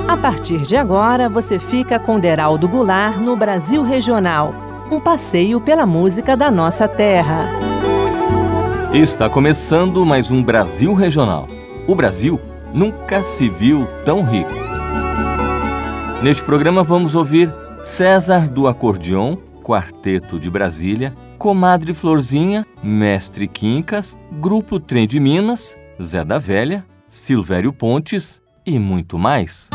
A partir de agora, você fica com Deraldo Goulart no Brasil Regional, um passeio pela música da nossa terra. Está começando mais um Brasil Regional. O Brasil nunca se viu tão rico. Neste programa vamos ouvir César do Acordeon, Quarteto de Brasília, Comadre Florzinha, Mestre Quincas, Grupo Trem de Minas, Zé da Velha, Silvério Pontes e muito mais.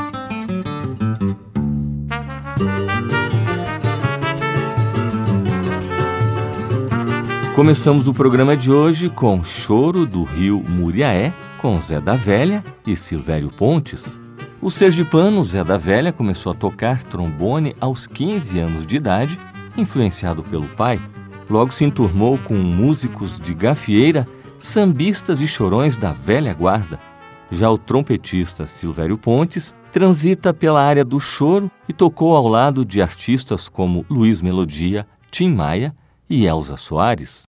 Começamos o programa de hoje com Choro do Rio Muriaé, com Zé da Velha e Silvério Pontes. O sergipano Zé da Velha começou a tocar trombone aos 15 anos de idade, influenciado pelo pai. Logo se enturmou com músicos de gafieira, sambistas e chorões da velha guarda. Já o trompetista Silvério Pontes transita pela área do choro e tocou ao lado de artistas como Luiz Melodia, Tim Maia e Elza Soares.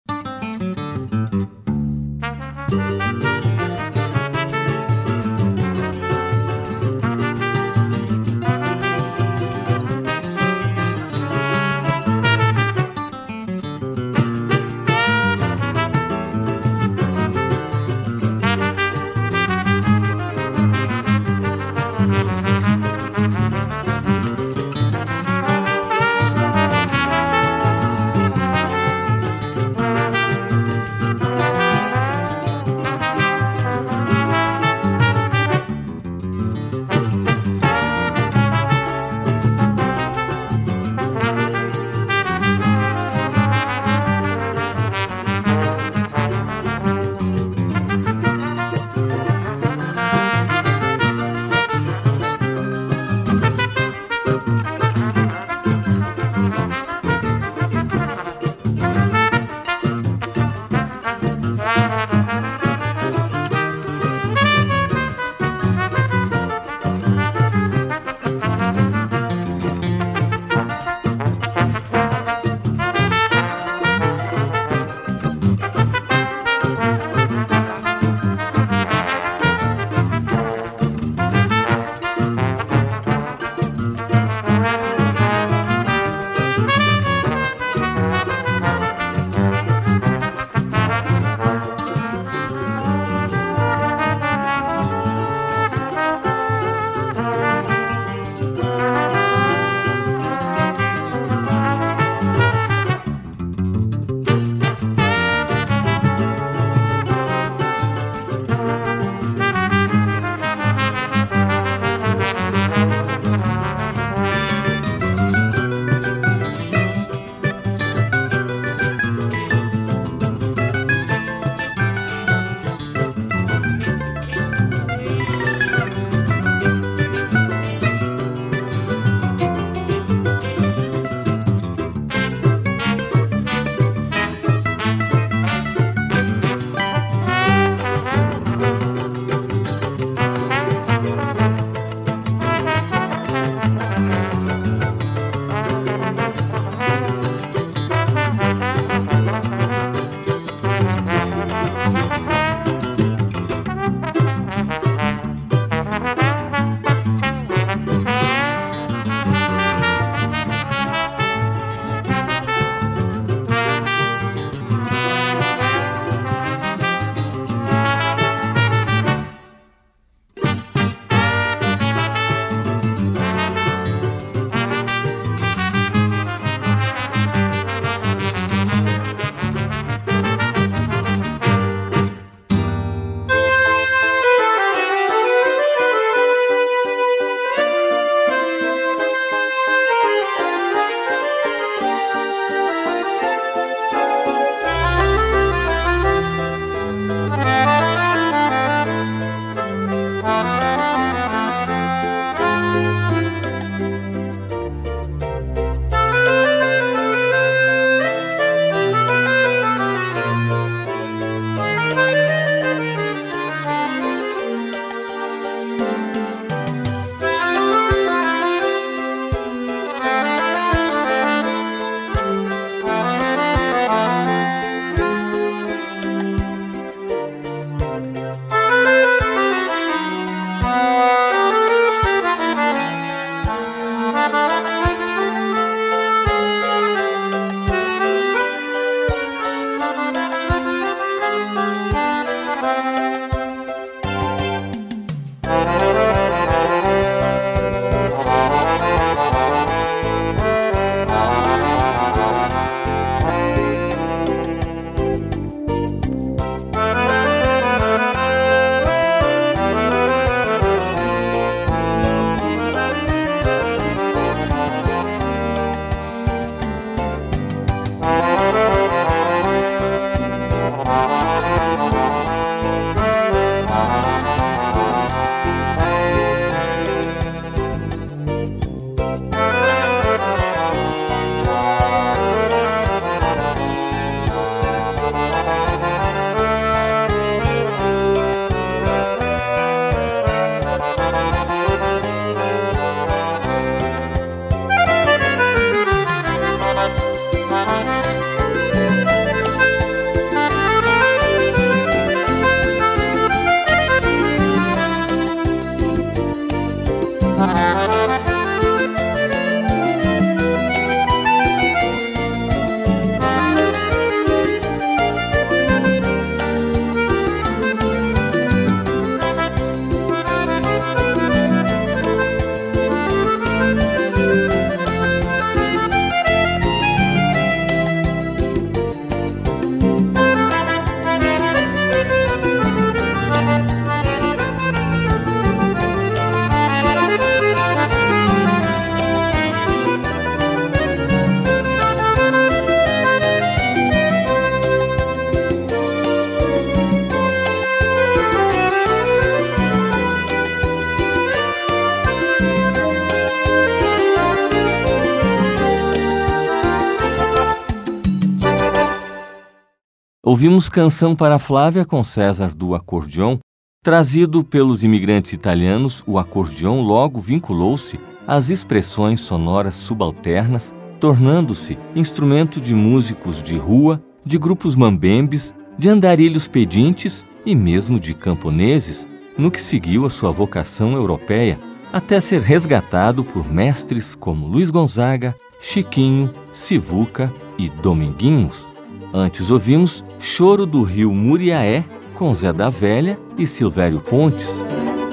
Ouvimos Canção para Flávia com César do Acordeon. Trazido pelos imigrantes italianos, o acordeon logo vinculou-se às expressões sonoras subalternas, tornando-se instrumento de músicos de rua, de grupos mambembes, de andarilhos pedintes e mesmo de camponeses, no que seguiu a sua vocação europeia, até ser resgatado por mestres como Luiz Gonzaga, Chiquinho, Sivuca e Dominguinhos. Antes ouvimos Choro do Rio Muriaé, com Zé da Velha e Silvério Pontes.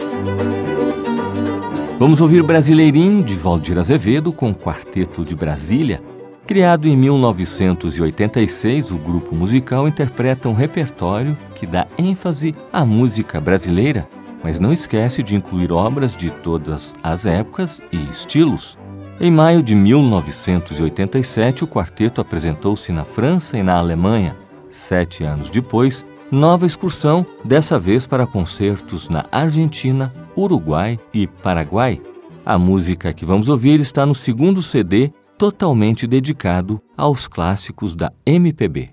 Vamos ouvir Brasileirinho, de Valdir Azevedo, com Quarteto de Brasília. Criado em 1986, o grupo musical interpreta um repertório que dá ênfase à música brasileira, mas não esquece de incluir obras de todas as épocas e estilos. Em maio de 1987, o quarteto apresentou-se na França e na Alemanha. 7 anos depois, nova excursão, dessa vez para concertos na Argentina, Uruguai e Paraguai. A música que vamos ouvir está no segundo CD, totalmente dedicado aos clássicos da MPB.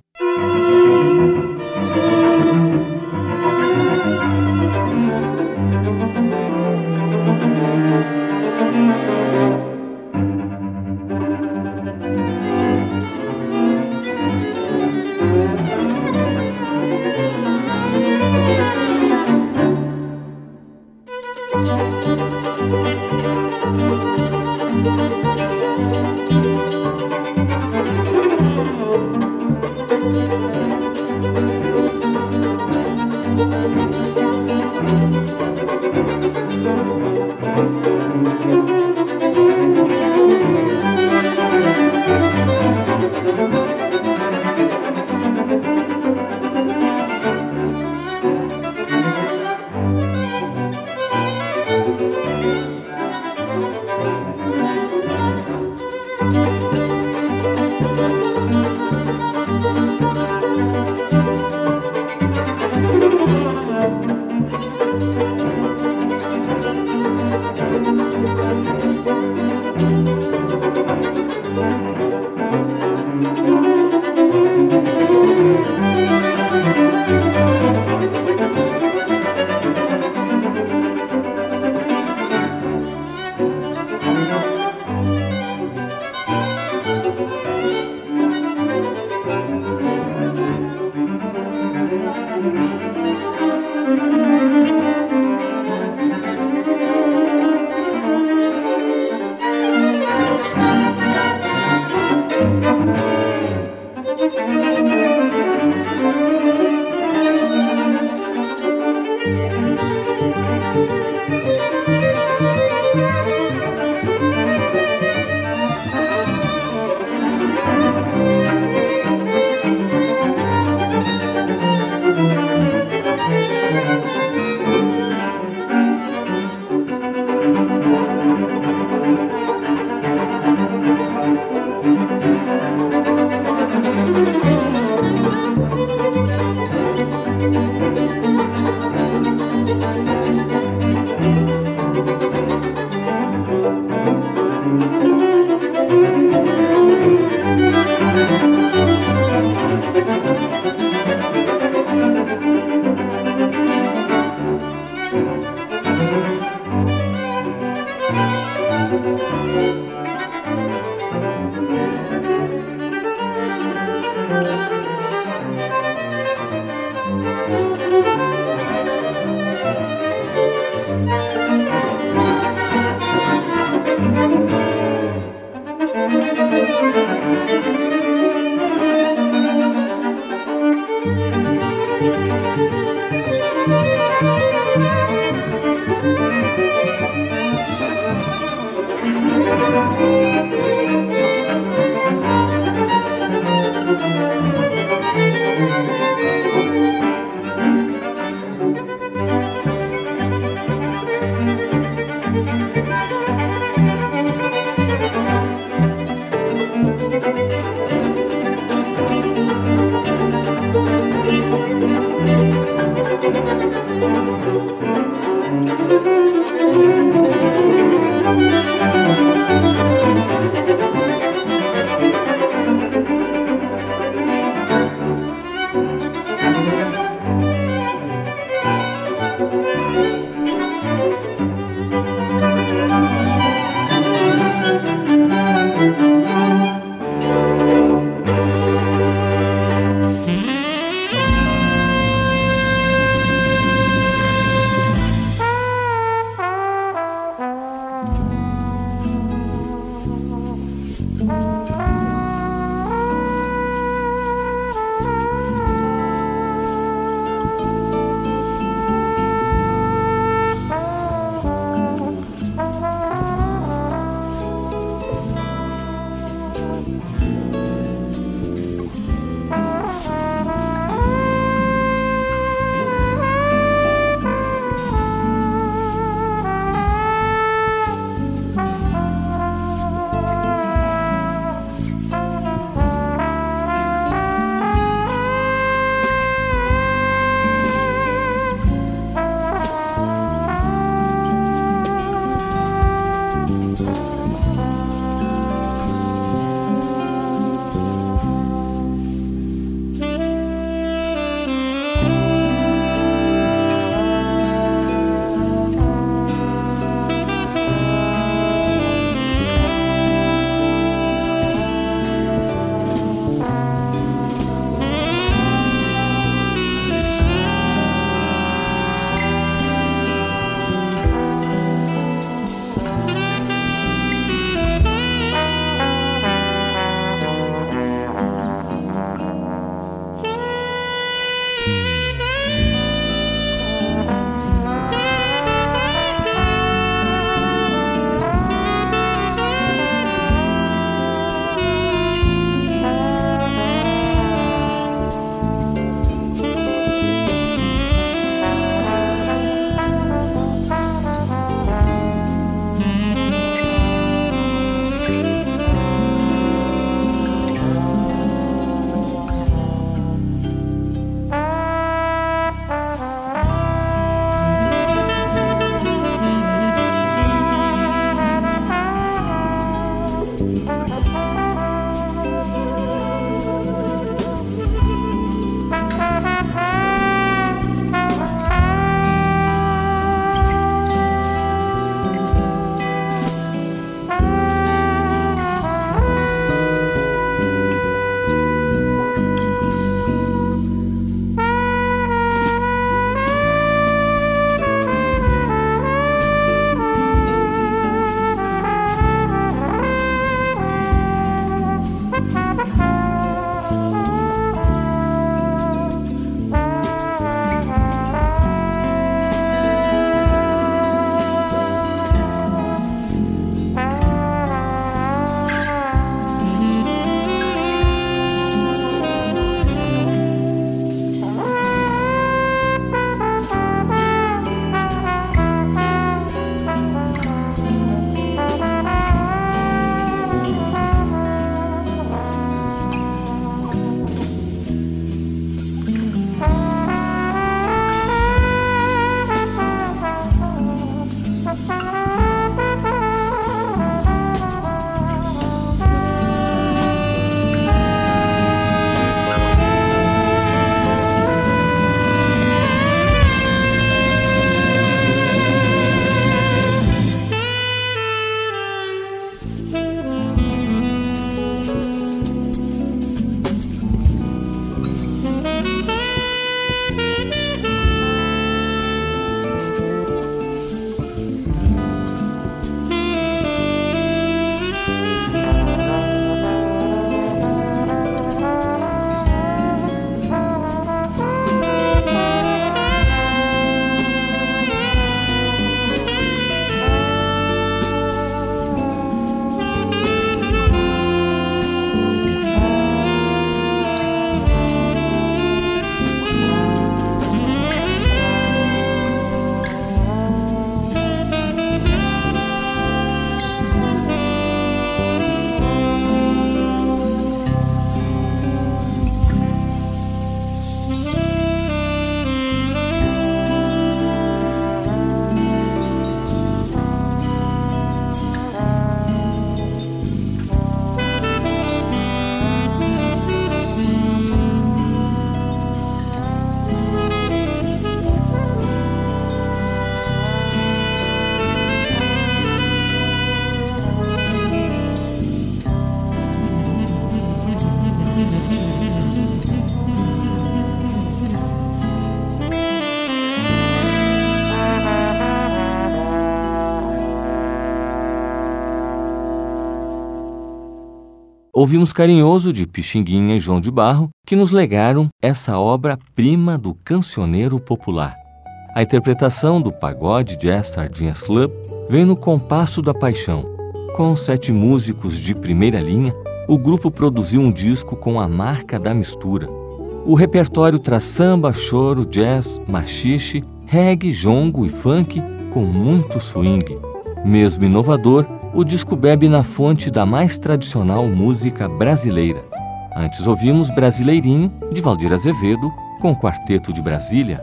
Ouvimos Carinhoso, de Pixinguinha e João de Barro, que nos legaram essa obra-prima do cancioneiro popular. A interpretação do Pagode Jazz Sardinhas Club vem no compasso da paixão. Com 7 músicos de primeira linha, o grupo produziu um disco com a marca da mistura. O repertório traz samba, choro, jazz, machixe, reggae, jongo e funk com muito swing. Mesmo inovador, o disco bebe na fonte da mais tradicional música brasileira. Antes ouvimos Brasileirinho, de Valdir Azevedo, com o Quarteto de Brasília.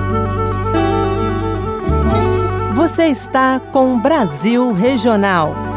Você está com Brasil Regional.